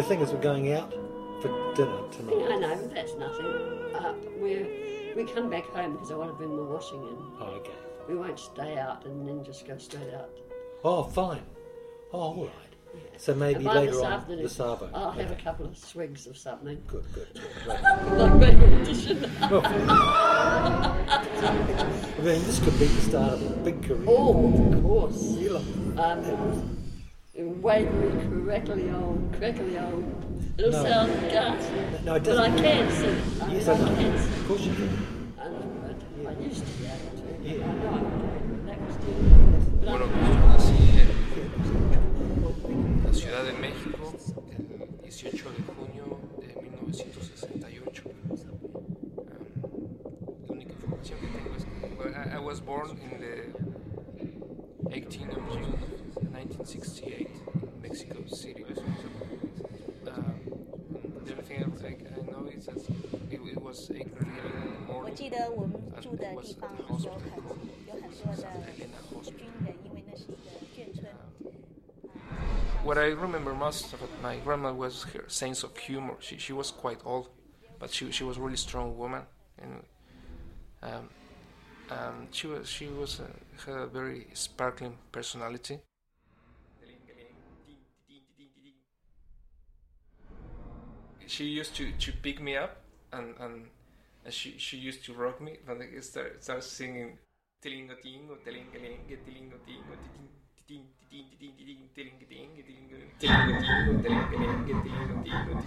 thing is we're going out for dinner tonight. I know, but that's nothing. We come back home because I want to bring the washing in. Oh, okay. We won't stay out and then just go straight out. Oh, fine. Oh, all right. Yeah. So maybe By later this on, afternoon, the Savo. I'll have a couple of swigs of something. Good. Right. Like my audition. I mean, this could be the start of a big career. Oh, of course. You love Wavery, crackly old. It'll No. sound ghastly. No, it but I doesn't. can sing. Yes, I I know. can sing. Of course you can. I used to be able to. Yeah. I know I can. That was different. But Bueno, I pues yo nací en la Ciudad de México el 18 de junio de 1968. La única información que tengo es que I was born in the 18th of June 1968 in Mexico City. The only thing I know is that it was 8:30 in the 我 morning. 记得我们住的 And it was 地 at 方 the 有 hospital 很 called 有很多的 Santa Elena Hospital. 军人，因为那是一个眷村。 What I remember most of it, my grandma was her sense of humor. She was quite old, but she was a really strong woman, and she had a very sparkling personality. She used to pick me up, and she used to rock me, and I start singing tilingo tingo tilingalinga tilingo tingo ting ting ting ting ting ting tilingo tingo tilingalinga tilingo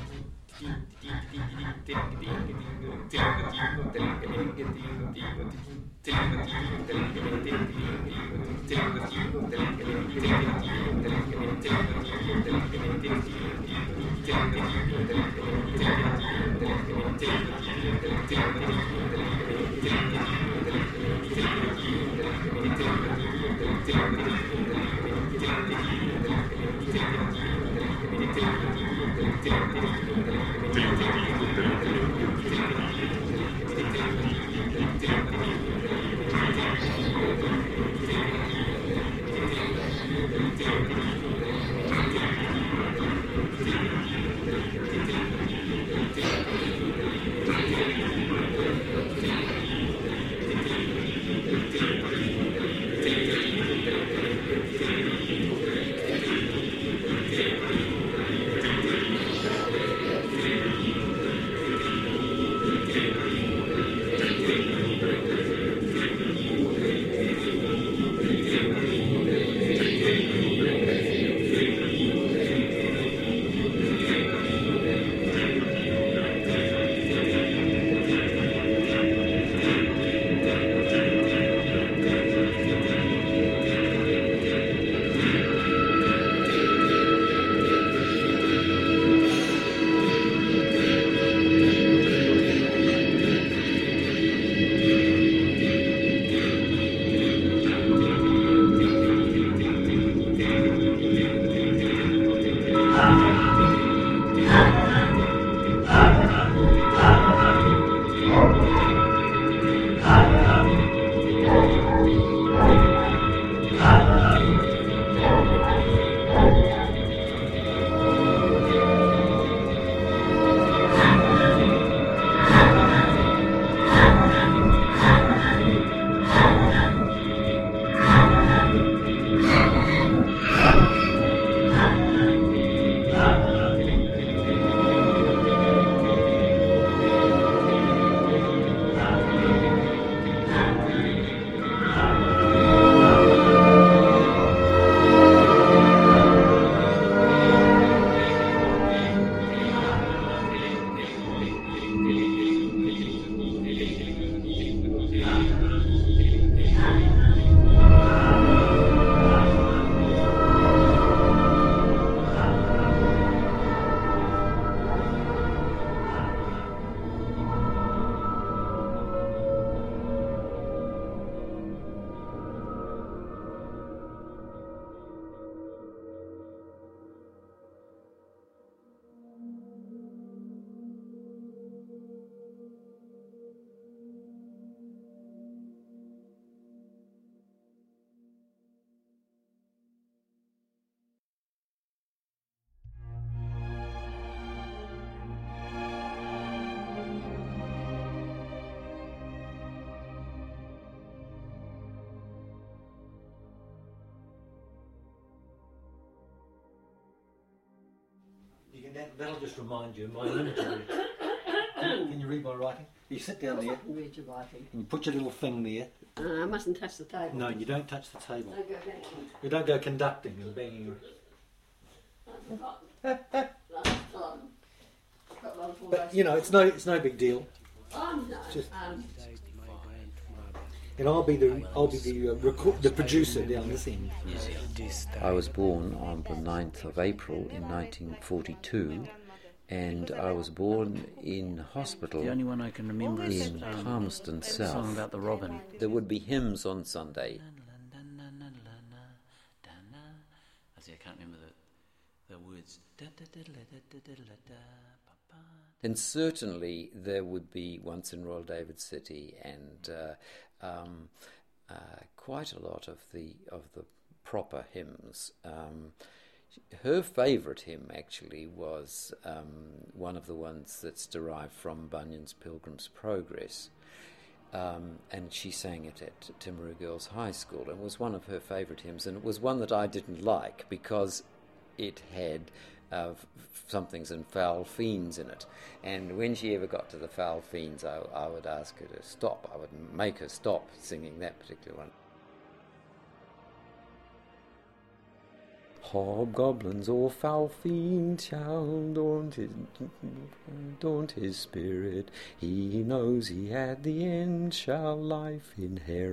That'll just remind you of my imagery. Can you read my writing? You sit down there I can read your writing. and you put your little thing there. I mustn't touch the table. No, you don't touch the table. Don't go back. You don't go conducting and banging. Last time. Got one for But you know, it's no big deal. Oh no. Just- Um, And I'll be the producer down this end. I was born on the 9th of April in 1942, and I was born in hospital The only one I can remember is in Palmerston the song South. about the robin. There would be hymns on Sunday. I see, I can't remember the words. And certainly there would be Once in Royal David City, and quite a lot of the proper hymns. Her favourite hymn actually was one of the ones that's derived from Bunyan's Pilgrim's Progress, and she sang it at Timaru Girls High School, and it was one of her favourite hymns, and it was one that I didn't like because it had somethings and foul fiends in it, and when she ever got to the foul fiends, I would ask her to stop. I would make her stop singing that particular one. Hobgoblins or foul fiends shall daunt his spirit. He knows he at the end shall life inherit.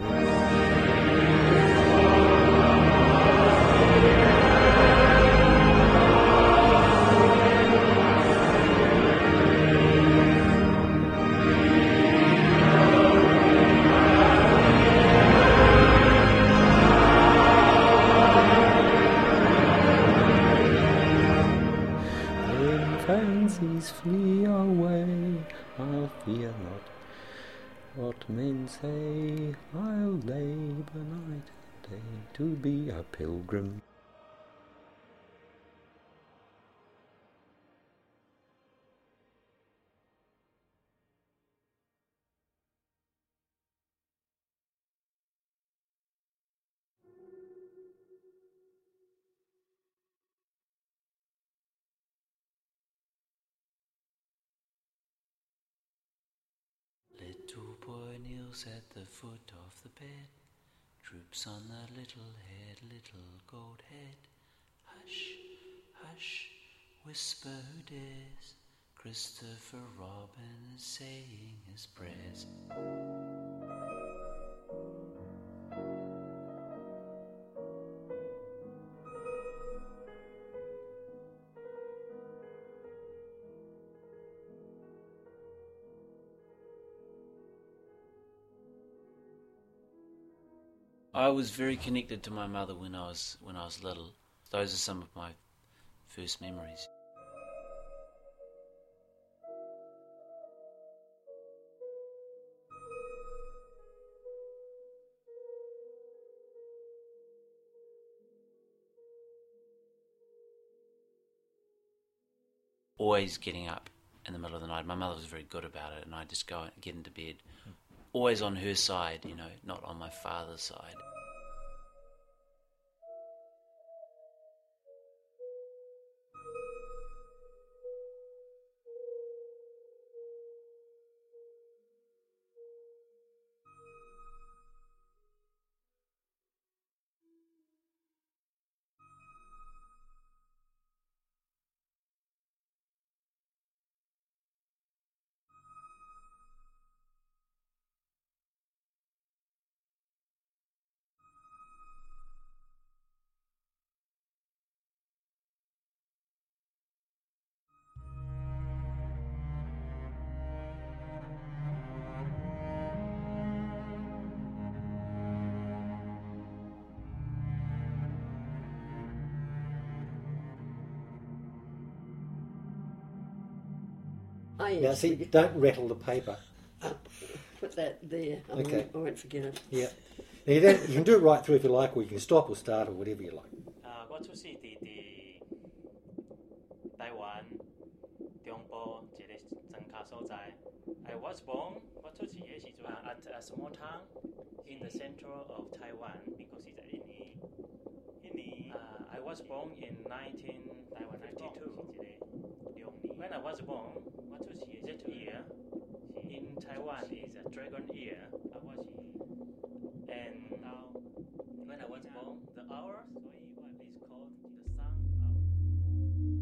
Fancies flee away, I'll fear not what men say. I'll labour night and day to be a pilgrim. Little boy kneels at the foot of the bed, droops on the little head, little gold head. Hush, hush, whisper who dares, Christopher Robin is saying his prayers. I was very connected to my mother when I was little. Those are some of my first memories. Always getting up in the middle of the night. My mother was very good about it, and I'd just go and get into bed. Always on her side, you know, not on my father's side. I Now, see, don't rattle the paper. put that there. Okay. I won't forget it. Yeah. Now, you can do it right through if you like, or you can stop or start or whatever you like. 我出世伫台灣中部一個莊卡所在。I was born 我出世嘅時陣 at a small town in the center of Taiwan because it's I was born in 1952. When I was born, that year in Taiwan is a dragon year. And now, when I was born, the hour is called the sun hour.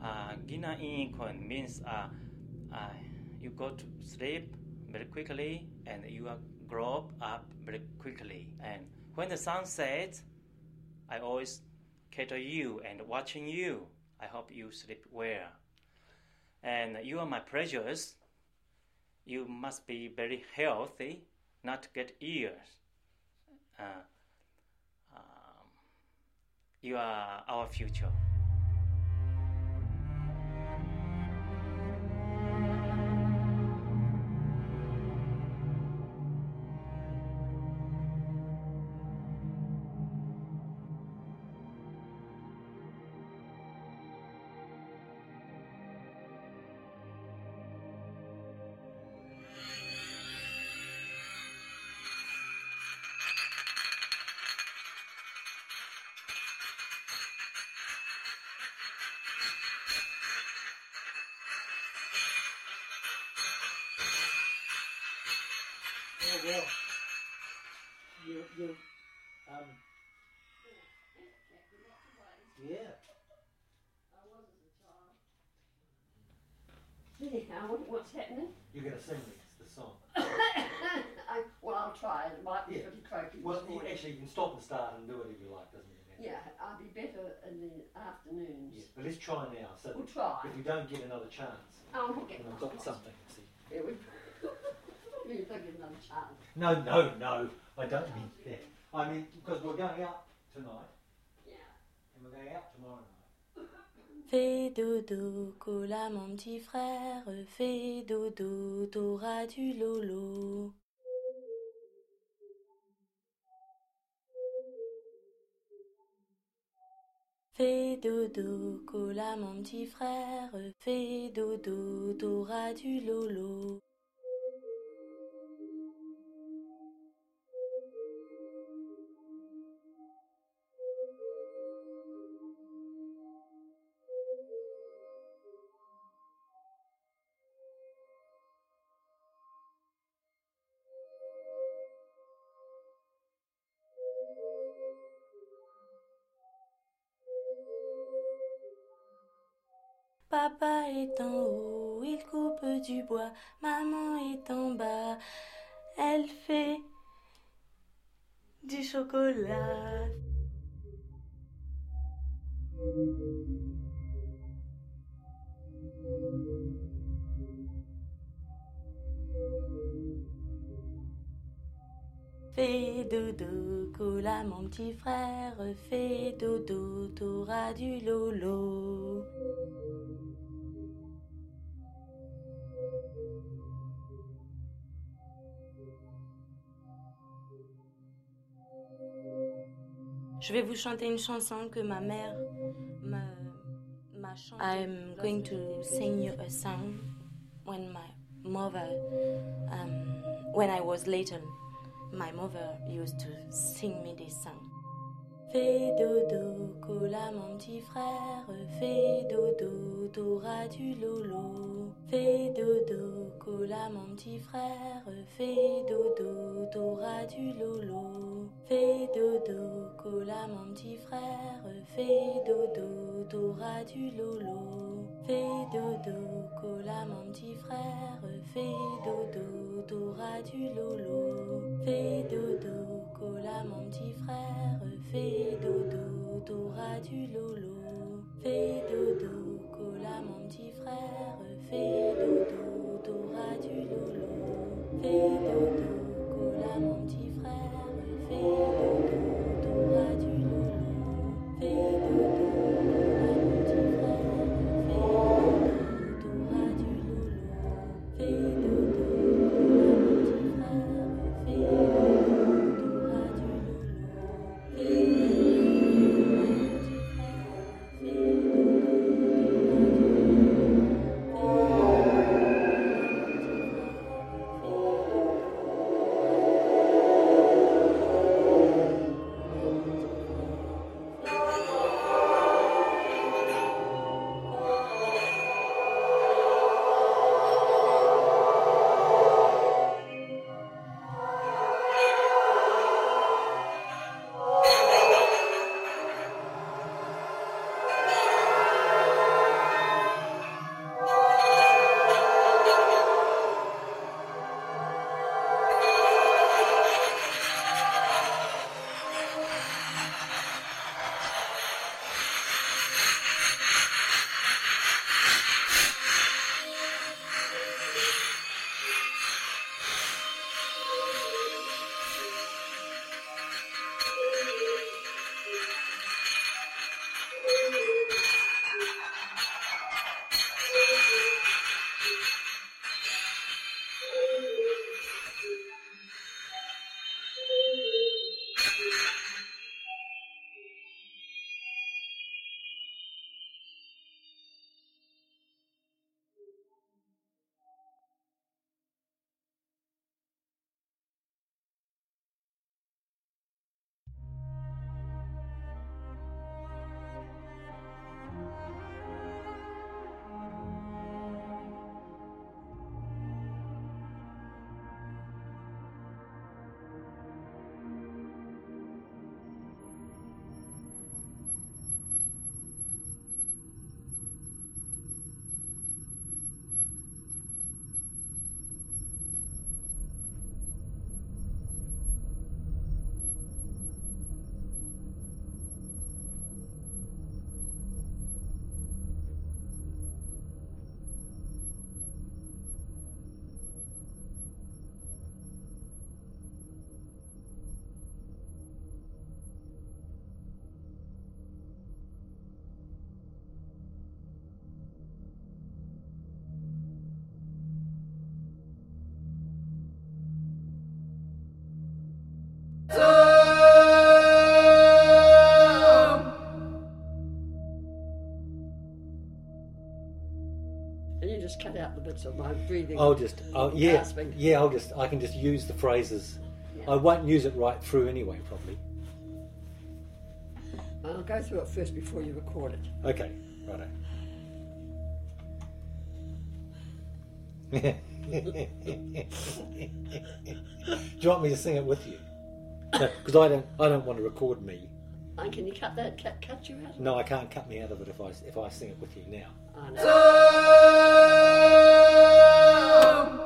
Gina in Kun means you go to sleep very quickly and you grow up very quickly. And when the sun sets, I always cater you and watching you. I hope you sleep well. And you are my precious. You must be very healthy, not to get ill. You are our future. Oh well, you yeah. Anyhow, what's happening? You're going to sing the song. Well, I'll try. It might be Yeah. pretty croaky. Well, this morning. actually, you can stop and start and do it if you like, doesn't it? Yeah, I'll be better in the afternoons. Yeah. But let's try now. So We'll try. if we don't get another chance, Oh, we'll get then I've got something. See. Yeah, we you don't get another chance. No. I don't mean that. I mean because we're going out tonight Yeah. and we're going out tomorrow night. Fais dodo, cola mon petit frère, fais dodo, t'auras du lolo. Fais dodo, cola mon petit frère, fais dodo, t'auras du lolo. Papa est en haut, il coupe du bois, maman est en bas, elle fait du chocolat. Fais dodo, cola mon petit frère, fais dodo, t'auras du lolo. Je vais vous chanter une chanson que ma mère m'a chantée. I'm going to sing you a song when my mother, when I was little, my mother used to sing me this song. Fais dodo, cola mon petit frère, fais dodo, t'auras du lolo. Fais dodo, cola mon petit frère, fais dodo, t'auras du lolo. Fais dodo, cola mon petit frère, fais dodo, t'auras du lolo. Fais dodo, cola mon petit frère, fais dodo, t'auras du lolo. Fais dodo, cola mon petit frère, fais dodo, t'auras du lolo. Fais dodo, cola mon petit frère, fais dodo, t'auras du lolo. Fais dodo, cola mon petit frère, fais dodo, t'auras du lolo. Fais dodo, cola mon petit frère, fais dodo, t'auras du lolo. Fais dodo, cola mon petit frère, fais dodo, t'auras du lolo. Fais dodo, cola mon petit frère, And you just cut out the bits of my breathing. I can just use the phrases. Yeah. I won't use it right through anyway, probably. I'll go through it first before you record it. Okay, righto. Do you want me to sing it with you? Because I don't want to record me. And can you cut that? Cut you out? No, I can't cut me out of it if I sing it with you now. Oh, no.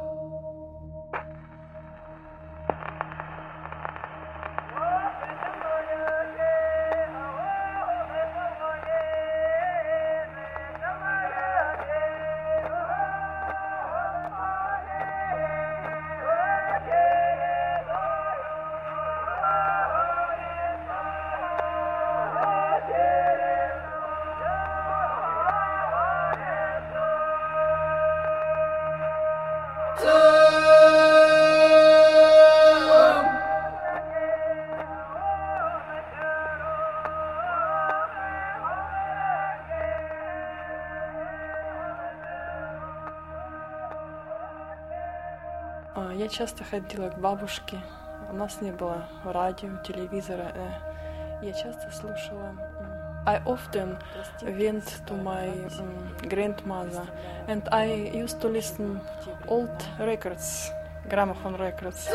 Я часто ходила к бабушке. У нас не было радио, телевизора. Я часто слушала. I often went to my grandmother and I used to listen old records, gramophone records.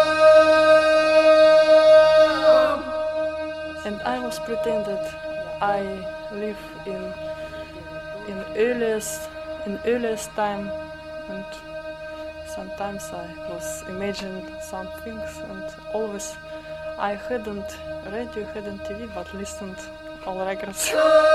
And I was pretended I live in earliest time, and sometimes I was imagined some things, and always I hadn't radio, hadn't TV, but listened all records.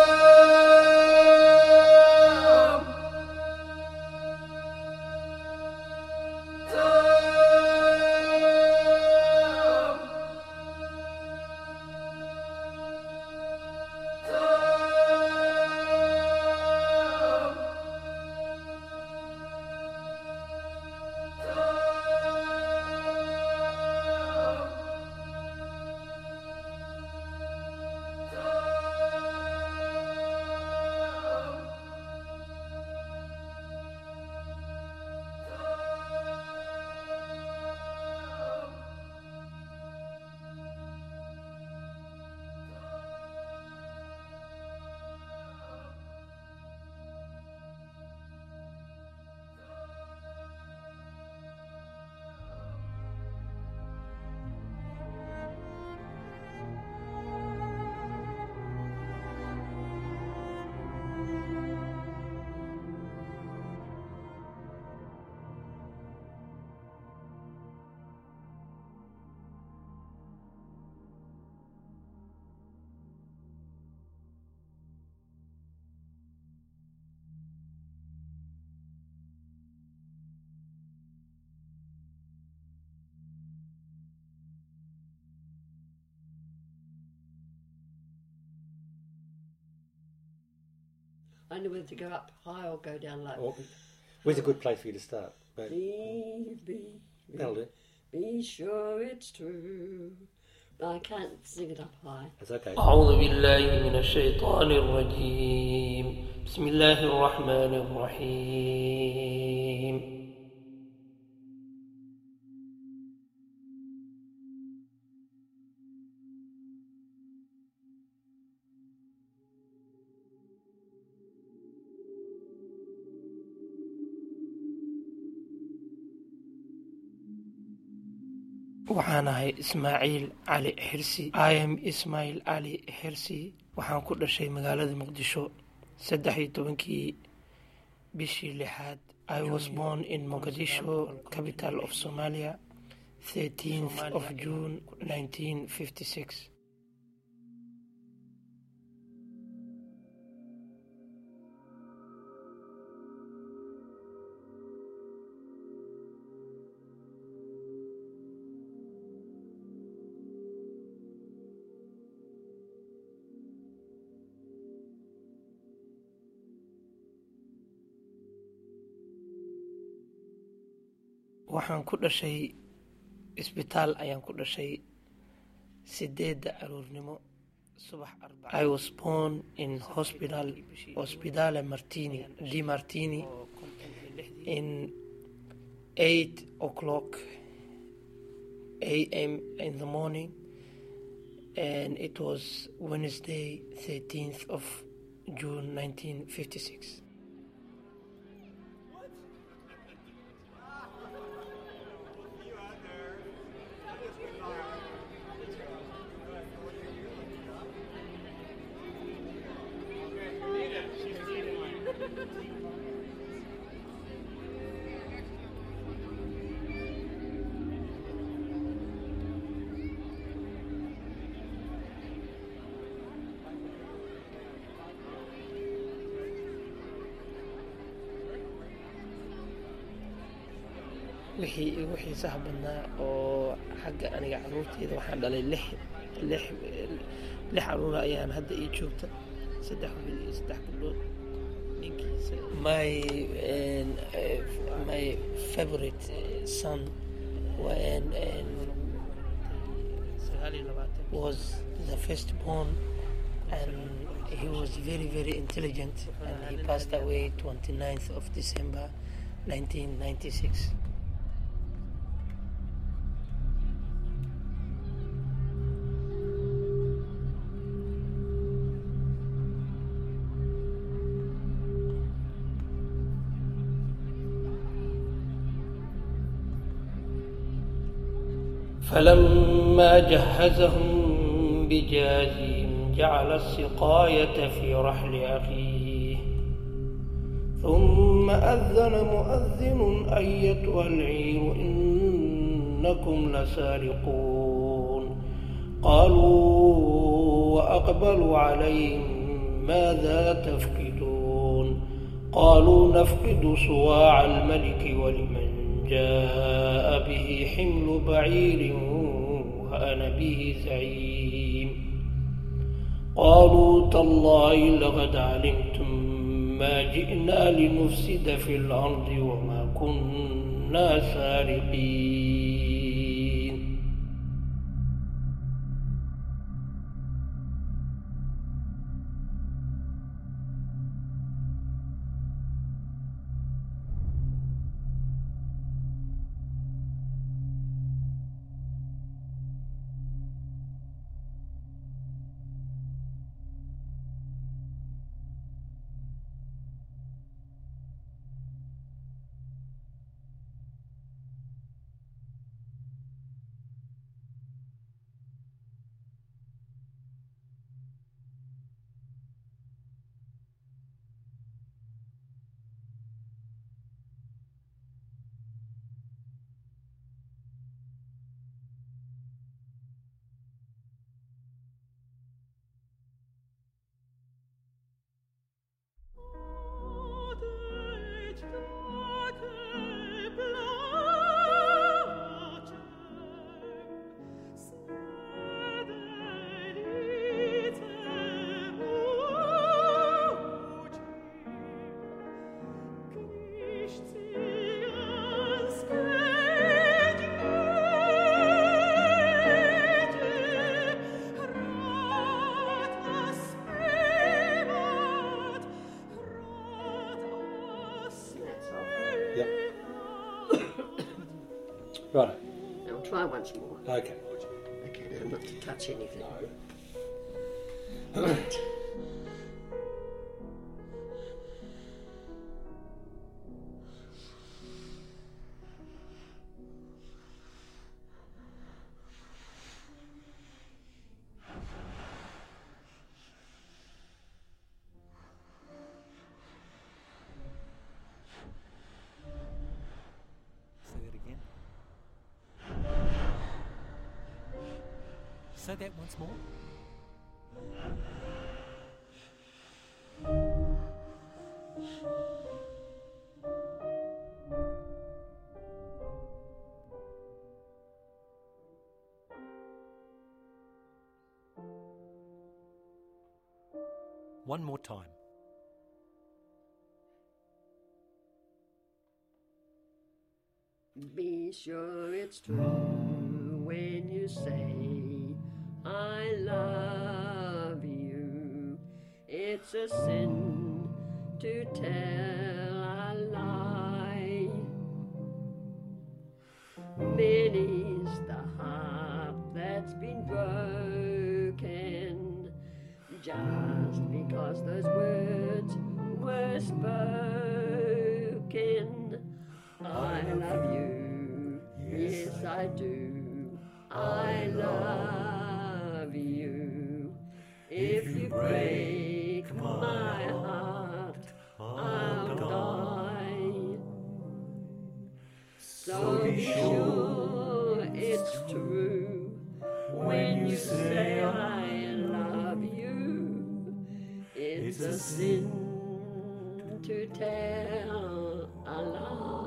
I know whether to go up high or go down low. Where's a good place for you to start? That'll do. Be sure it's true. I can't sing it up high. That's okay. أعوذ بالله من الشيطان الرجيم بسم الله الرحمن الرحيم waxaan ahay Ismaaciil Cali Xirsi. I am Ismaaciil Cali Xirsi. waxaan ku dhashay magaalada Muqdisho 13 bishii 6. I was born in Mogadishu, capital of Somalia, 13th of June 1956. waxaan ku dhashay isbitaal ayaan ku dhashay 8 aroornimo I was born in Hospitale Martini, Di Martini, in 8 o'clock a.m. in the morning, and it was Wednesday, 13th of June, 1956. wixii igu xiisaha badnaa oo xagga aniga caruurteyda waxaan dhalay lix caruur ayaan hadda ii joogta 3 wiil iyo 3 gabdhood ninkiisa my favorite son was the firstborn, and he was very, very intelligent, and he passed away 29th of December 1996. فلما جهزهم بجهازهم جعل السقاية في رحل أخيه ثم أذن مؤذن أيتها العير إنكم لسارقون قالوا وأقبلوا عليهم ماذا تفقدون قالوا نفقد صواع الملك ولمن جاء به حمل بعير وأنا به زعيم قالوا تالله لقد علمتم ما جئنا لنفسد في الأرض وما كنا سارقين. Right. Now I'll try once more. Okay. Okay, now not to touch anything. No. Right. Say that once more. One more time. Be sure it's true when you say I love it's a sin to tell a lie. Many's the heart that's been broken just because those words were spoken. I love you, yes I do, I love you. If you break my heart, I'll die. So be sure it's true when you say I love you. It's a sin to tell a lie.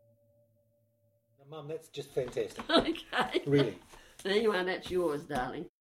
Mum, that's just fantastic. Okay. Really. Anyway, that's yours, darling.